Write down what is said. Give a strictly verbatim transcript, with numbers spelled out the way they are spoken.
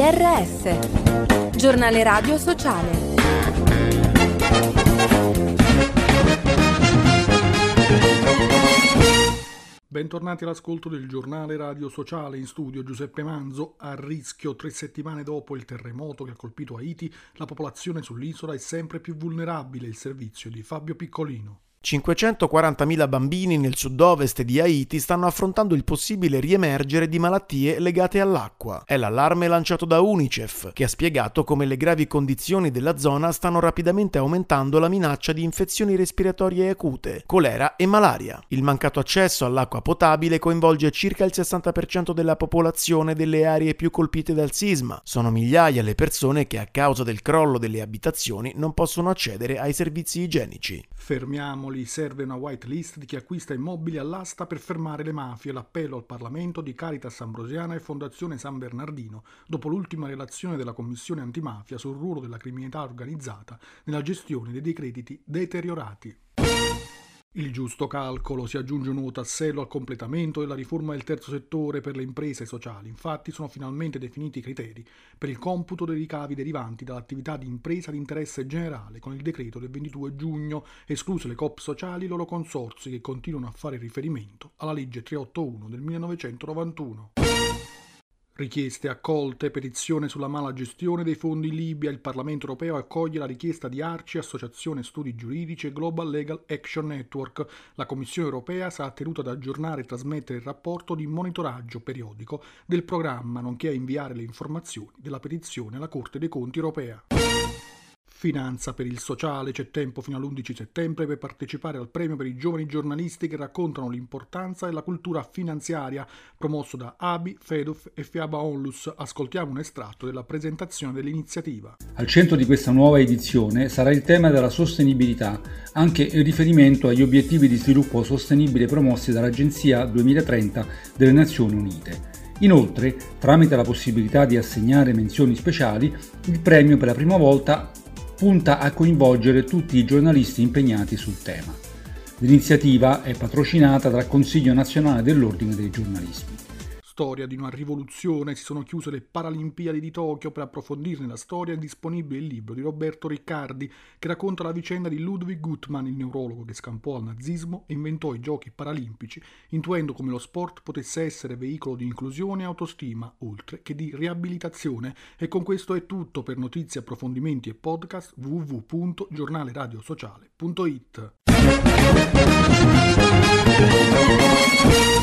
R S, giornale radio sociale. Bentornati all'ascolto del giornale radio sociale. In studio Giuseppe Manzo. A rischio tre settimane dopo il terremoto che ha colpito Haiti, la popolazione sull'isola è sempre più vulnerabile. Il servizio di Fabio Piccolino. cinquecentoquarantamila bambini nel sud-ovest di Haiti stanno affrontando il possibile riemergere di malattie legate all'acqua. È l'allarme lanciato da UNICEF, che ha spiegato come le gravi condizioni della zona stanno rapidamente aumentando la minaccia di infezioni respiratorie acute, colera e malaria. Il mancato accesso all'acqua potabile coinvolge circa il sessanta per cento della popolazione delle aree più colpite dal sisma. Sono migliaia le persone che a causa del crollo delle abitazioni non possono accedere ai servizi igienici. Fermiamoli. Serve una white list di chi acquista immobili all'asta per fermare le mafie. L'appello al Parlamento di Caritas Ambrosiana e Fondazione San Bernardino dopo l'ultima relazione della Commissione Antimafia sul ruolo della criminalità organizzata nella gestione dei crediti deteriorati. Il giusto calcolo. Si aggiunge un nuovo tassello al completamento della riforma del terzo settore per le imprese sociali. Infatti sono finalmente definiti i criteri per il computo dei ricavi derivanti dall'attività di impresa di interesse generale con il decreto del ventidue giugno, escluse le coop sociali e i loro consorzi che continuano a fare riferimento alla legge trecentoottantuno del millenovecentonovantuno. Richieste accolte, petizione sulla mala gestione dei fondi in Libia. Il Parlamento europeo accoglie la richiesta di ARCI, Associazione Studi Giuridici e Global Legal Action Network. La Commissione europea sarà tenuta ad aggiornare e trasmettere il rapporto di monitoraggio periodico del programma, nonché a inviare le informazioni della petizione alla Corte dei Conti europea. Finanza per il sociale. C'è tempo fino all'undici settembre per partecipare al premio per i giovani giornalisti che raccontano l'importanza della cultura finanziaria, promosso da A B I, FEDUF e FIABA Onlus. Ascoltiamo un estratto della presentazione dell'iniziativa. Al centro di questa nuova edizione sarà il tema della sostenibilità, anche in riferimento agli obiettivi di sviluppo sostenibile promossi dall'Agenzia duemilatrenta delle Nazioni Unite. Inoltre, tramite la possibilità di assegnare menzioni speciali, il premio per la prima volta punta a coinvolgere tutti i giornalisti impegnati sul tema. L'iniziativa è patrocinata dal Consiglio Nazionale dell'Ordine dei Giornalisti. Storia di una rivoluzione. Si sono chiuse le Paralimpiadi di Tokyo. Per approfondirne la storia è disponibile il libro di Roberto Riccardi che racconta la vicenda di Ludwig Guttmann, il neurologo che scampò al nazismo e inventò i giochi paralimpici, intuendo come lo sport potesse essere veicolo di inclusione e autostima, oltre che di riabilitazione. E con questo è tutto. Per notizie, approfondimenti e podcast w w w punto giornale radio sociale punto it.